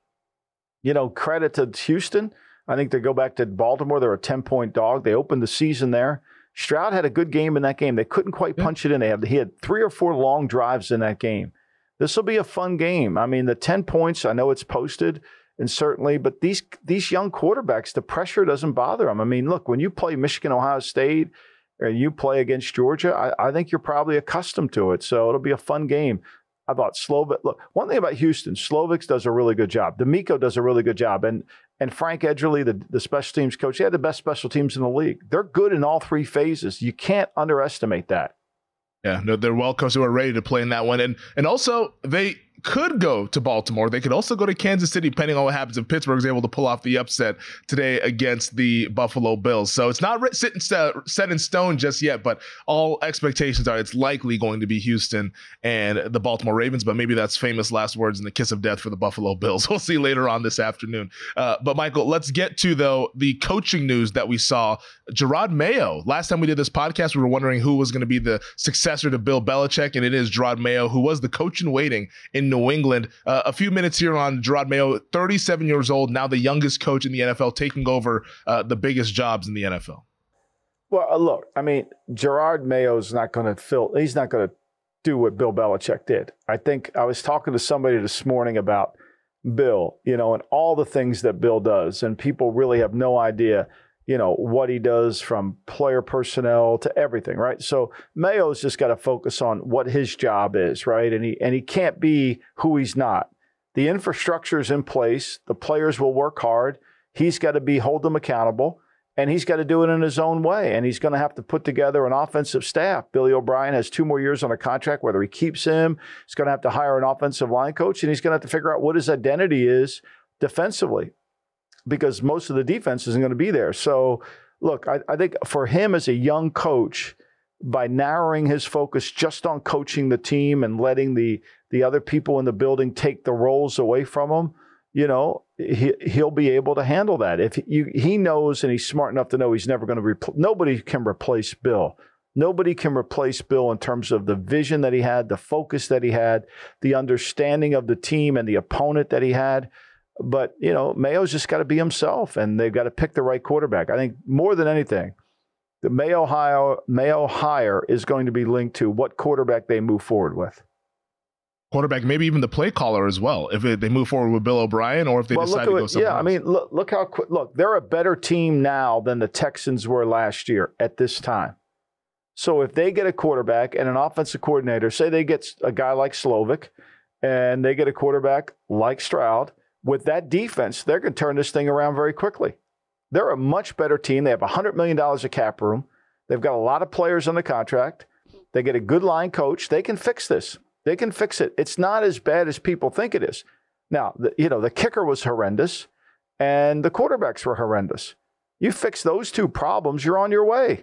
credit to Houston. I think they go back to Baltimore. They're a 10-point dog. They opened the season there. Stroud had a good game in that game. They couldn't quite punch it in. He had 3 or 4 long drives in that game. This will be a fun game. I mean, the 10 points, I know it's posted. And certainly, but these young quarterbacks, the pressure doesn't bother them. I mean, look, when you play Michigan, Ohio State, or you play against Georgia, I think you're probably accustomed to it. So it'll be a fun game. I thought Slovic, look, one thing about Houston, Slovic does a really good job. D'Amico does a really good job. And Frank Edgerly, the special teams coach, he had the best special teams in the league. They're good in all 3 phases. You can't underestimate that. Yeah, no, they're well coached. They were ready to play in that one. And also, they could go to Baltimore. They could also go to Kansas City, depending on what happens if Pittsburgh is able to pull off the upset today against the Buffalo Bills. So it's not set in stone just yet, but all expectations are it's likely going to be Houston and the Baltimore Ravens, but maybe that's famous last words and the kiss of death for the Buffalo Bills. We'll see later on this afternoon. But Michael, let's get to, though, the coaching news that we saw. Jerod Mayo. Last time we did this podcast, we were wondering who was going to be the successor to Bill Belichick, and it is Jerod Mayo, who was the coach in waiting in New England. A few minutes here on Jerod Mayo, 37 years old, now the youngest coach in the NFL, taking over the biggest jobs in the NFL. Well, look, I mean, Jerod Mayo's not going to he's not going to do what Bill Belichick did. I think I was talking to somebody this morning about Bill, and all the things that Bill does, and people really have no idea what he does, from player personnel to everything, right? So Mayo's just got to focus on what his job is, right? And he can't be who he's not. The infrastructure is in place. The players will work hard. He's got to hold them accountable, and he's got to do it in his own way. And he's going to have to put together an offensive staff. Billy O'Brien has 2 more years on a contract, whether he keeps him. He's going to have to hire an offensive line coach, and he's going to have to figure out what his identity is defensively, because most of the defense isn't going to be there. So, look, I think for him as a young coach, by narrowing his focus just on coaching the team and letting the other people in the building take the roles away from him, he'll be able to handle that. If he knows, and he's smart enough to know, he's never going to nobody can replace Bill. Nobody can replace Bill in terms of the vision that he had, the focus that he had, the understanding of the team and the opponent that he had. But, Mayo's just got to be himself, and they've got to pick the right quarterback. I think more than anything, The Mayo hire is going to be linked to what quarterback they move forward with. Quarterback, maybe even the play caller as well, if they move forward with Bill O'Brien or if they decide to go somewhere else. I mean, look how quick. Look, they're a better team now than the Texans were last year at this time. So if they get a quarterback and an offensive coordinator, say they get a guy like Slovic and they get a quarterback like Stroud, with that defense, they're going to turn this thing around very quickly. They're a much better team. They have $100 million of cap room. They've got a lot of players on the contract. They get a good line coach. They can fix this. They can fix it. It's not as bad as people think it is. Now, the kicker was horrendous, and the quarterbacks were horrendous. You fix those two problems, you're on your way.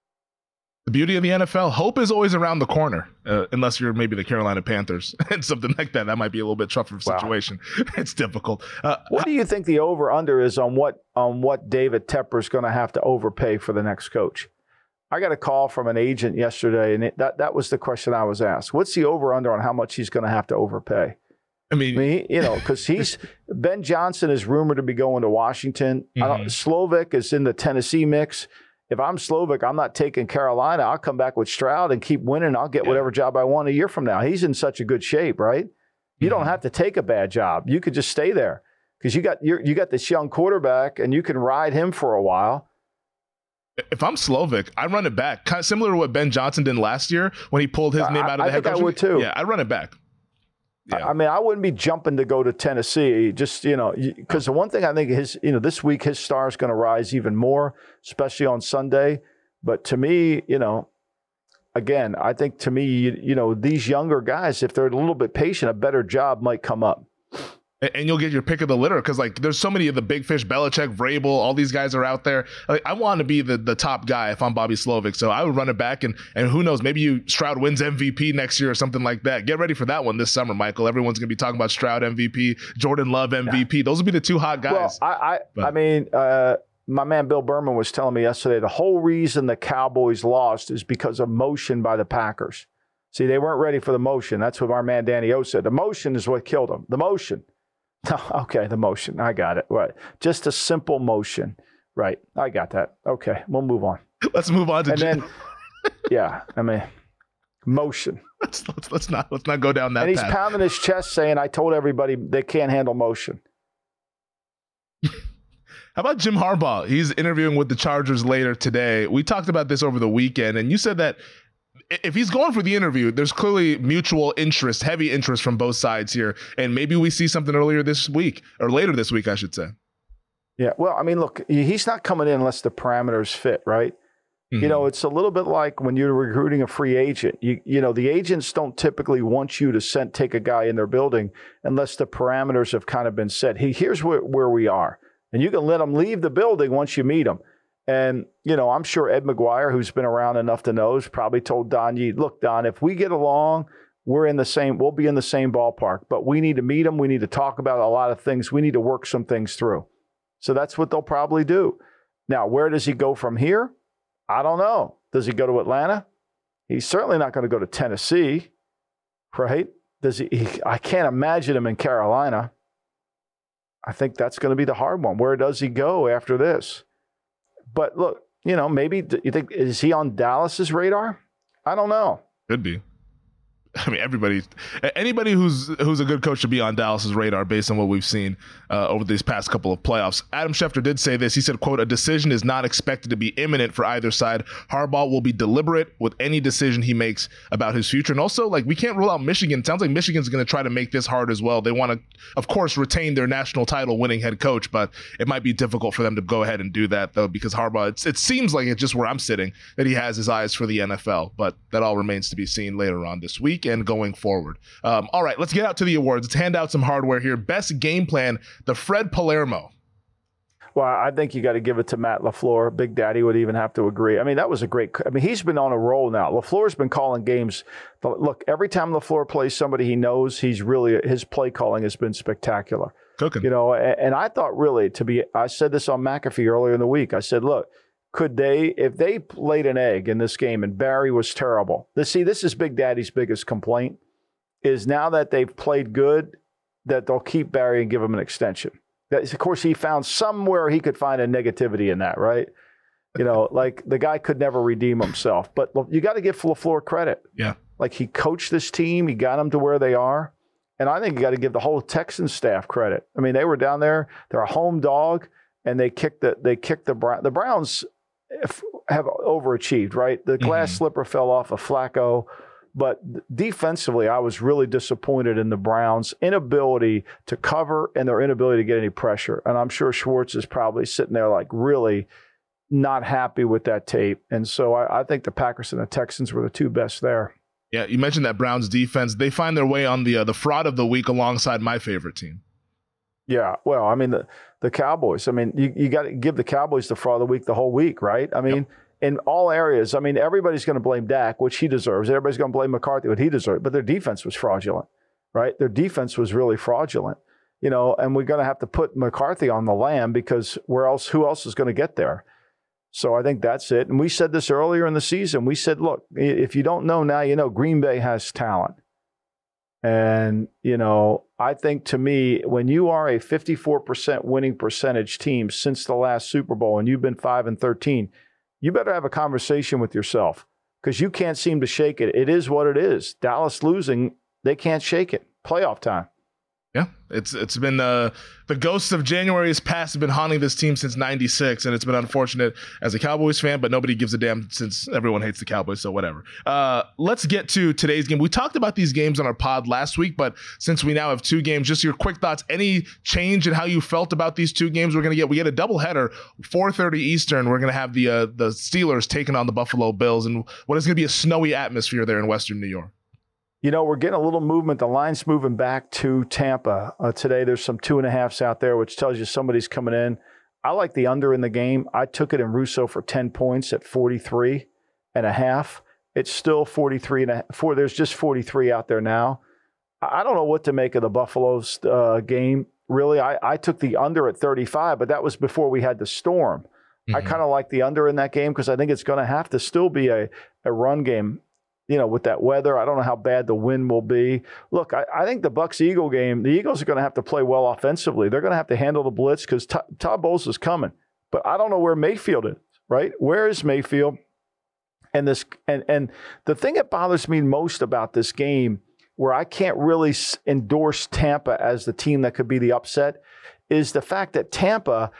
The beauty of the NFL, hope is always around the corner, unless you're maybe the Carolina Panthers and something like that. That might be a little bit tougher of a situation. Wow. It's difficult. What do you think the over-under is on what David Tepper's going to have to overpay for the next coach? I got a call from an agent yesterday, and that was the question I was asked. What's the over-under on how much he's going to have to overpay? I mean, because Ben Johnson is rumored to be going to Washington. Slovic is in the Tennessee mix. If I'm Slovic, I'm not taking Carolina. I'll come back with Stroud and keep winning. I'll get whatever job I want a year from now. He's in such a good shape, right? You don't have to take a bad job. You could just stay there because you got this young quarterback, and you can ride him for a while. If I'm Slovic, I run it back. Kind of similar to what Ben Johnson did last year when he pulled his name out of the head coach. I would too. Yeah, I run it back. Yeah. I mean, I wouldn't be jumping to go to Tennessee, just, because the one thing I think this week his star is going to rise even more, especially on Sunday. But to me, again, I think to me, these younger guys, if they're a little bit patient, a better job might come up. And you'll get your pick of the litter because, there's so many of the big fish, Belichick, Vrabel, all these guys are out there. I want to be the top guy if I'm Bobby Slovic. So I would run it back, and who knows, maybe Stroud wins MVP next year or something like that. Get ready for that one this summer, Michael. Everyone's going to be talking about Stroud MVP, Jordan Love MVP. Yeah. Those will be the two hot guys. Well, my man Bill Berman was telling me yesterday the whole reason the Cowboys lost is because of motion by the Packers. See, they weren't ready for the motion. That's what our man Danny O said. The motion is what killed them. The motion. Okay, the motion. I got it. Right. Just a simple motion. Right. I got that. Okay, we'll move on. Let's move on to motion. Let's not go down that path. And he's pounding his chest saying, I told everybody they can't handle motion. How about Jim Harbaugh? He's interviewing with the Chargers later today. We talked about this over the weekend, and you said that if he's going for the interview, there's clearly mutual interest, heavy interest from both sides here. And maybe we see something later this week, I should say. Yeah. Well, I mean, look, he's not coming in unless the parameters fit, right? Mm-hmm. It's a little bit like when you're recruiting a free agent. The agents don't typically want you to take a guy in their building unless the parameters have kind of been set. Here's where we are. And you can let them leave the building once you meet them. And, I'm sure Ed McGuire, who's been around enough to know, has probably told Don Yee, look, Don, if we get along, we'll be in the same ballpark. But we need to meet him. We need to talk about a lot of things. We need to work some things through. So that's what they'll probably do. Now, where does he go from here? I don't know. Does he go to Atlanta? He's certainly not going to go to Tennessee, right? I can't imagine him in Carolina. I think that's going to be the hard one. Where does he go after this? But look, maybe you think, is he on Dallas's radar? I don't know. Could be. I mean, anybody who's a good coach should be on Dallas's radar based on what we've seen over these past couple of playoffs. Adam Schefter did say this. He said, quote, a decision is not expected to be imminent for either side. Harbaugh will be deliberate with any decision he makes about his future. And also, we can't rule out Michigan. It sounds like Michigan's going to try to make this hard as well. They want to, of course, retain their national title winning head coach, but it might be difficult for them to go ahead and do that, though, because Harbaugh, it seems like it's just where I'm sitting, that he has his eyes for the NFL. But that all remains to be seen later on this week and going forward. All right, let's get out to the awards. Let's hand out some hardware here. Best game plan, the Fred Palermo. Well, I think you got to give it to Matt LaFleur. Big Daddy would even have to agree. I mean, that was he's been on a roll now. LaFleur's been calling games. Look, every time LaFleur plays somebody he knows, his play calling has been spectacular. Cooking. And I thought really I said this on McAfee earlier in the week. I said, look, if they laid an egg in this game and Barry was terrible. This is Big Daddy's biggest complaint, is now that they've played good, that they'll keep Barry and give him an extension. Of course, he found somewhere he could find a negativity in that, right? Like the guy could never redeem himself. But you got to give LaFleur credit. Yeah. Like he coached this team. He got them to where they are. And I think you got to give the whole Texans staff credit. I mean, they were down there. They're a home dog, and they kicked the Browns. The Browns have overachieved, right? The glass slipper fell off of Flacco. But defensively, I was really disappointed in the Browns' inability to cover and their inability to get any pressure. And I'm sure Schwartz is probably sitting there like really not happy with that tape. And so I think the Packers and the Texans were the two best there. Yeah, you mentioned that Browns defense. They find their way on the fraud of the week alongside my favorite team. Yeah, well, I mean, the Cowboys. I mean, you got to give the Cowboys the fraud of the week the whole week, right? I mean, in all areas. I mean, everybody's going to blame Dak, which he deserves. Everybody's going to blame McCarthy, what he deserves. But their defense was fraudulent, right? Their defense was really fraudulent, and we're going to have to put McCarthy on the lam because who else is going to get there? So I think that's it. And we said this earlier in the season. We said, look, if you don't know now, Green Bay has talent. And, I think to me, when you are a 54% winning percentage team since the last Super Bowl and you've been 5-13, you better have a conversation with yourself because you can't seem to shake it. It is what it is. Dallas losing, they can't shake it. Playoff time. Yeah, it's been the ghosts of January's past have been haunting this team since '96, and it's been unfortunate as a Cowboys fan, but nobody gives a damn since everyone hates the Cowboys, so whatever. Let's get to today's game. We talked about these games on our pod last week, but since we now have two games, just your quick thoughts. Any change in how you felt about these two games we get a doubleheader, 4:30 Eastern. We're going to have the Steelers taking on the Buffalo Bills, and what is going to be a snowy atmosphere there in Western New York. We're getting a little movement. The line's moving back to Tampa. Today there's some 2.5s out there, which tells you somebody's coming in. I like the under in the game. I took it in Russo for 10 points at 43.5. It's still 43.5. There's just 43 out there now. I don't know what to make of the Buffalo's game. Really, I took the under at 35, but that was before we had the storm. I kind of like the under in that game because I think it's going to have to still be a run game. With that weather, I don't know how bad the wind will be. Look, I think the Bucs-Eagle game, the Eagles are going to have to play well offensively. They're going to have to handle the blitz because Todd Bowles is coming. But I don't know where Mayfield is, right? Where is Mayfield? And the thing that bothers me most about this game, where I can't really endorse Tampa as the team that could be the upset, is the fact that Tampa,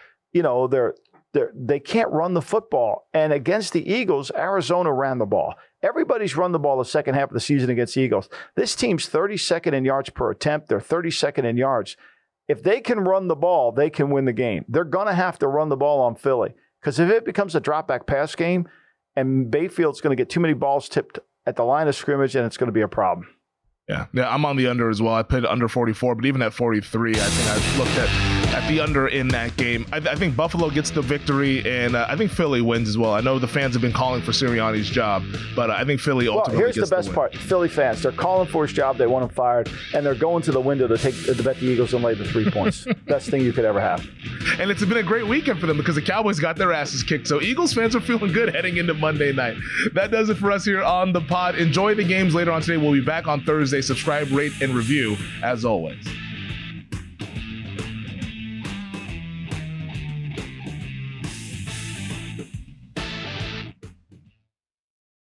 they can't run the football. And against the Eagles, Arizona ran the ball. Everybody's run the ball the second half of the season against the Eagles. This team's 32nd in yards per attempt. They're 32nd in yards. If they can run the ball, they can win the game. They're going to have to run the ball on Philly because if it becomes a drop-back pass game and Bayfield's going to get too many balls tipped at the line of scrimmage, and it's going to be a problem. Yeah, I'm on the under as well. I played under 44, but even at 43, I think I looked at the under in that game. I think Buffalo gets the victory, and I think Philly wins as well. I know the fans have been calling for Sirianni's job, but I think Philly ultimately gets the win. Here's the best part. Philly fans, they're calling for his job. They want him fired, and they're going to the window to bet the Eagles and lay the 3 points. Best thing you could ever have. And it's been a great weekend for them because the Cowboys got their asses kicked. So Eagles fans are feeling good heading into Monday night. That does it for us here on the pod. Enjoy the games later on today. We'll be back on Thursday. Subscribe, rate, and review as always.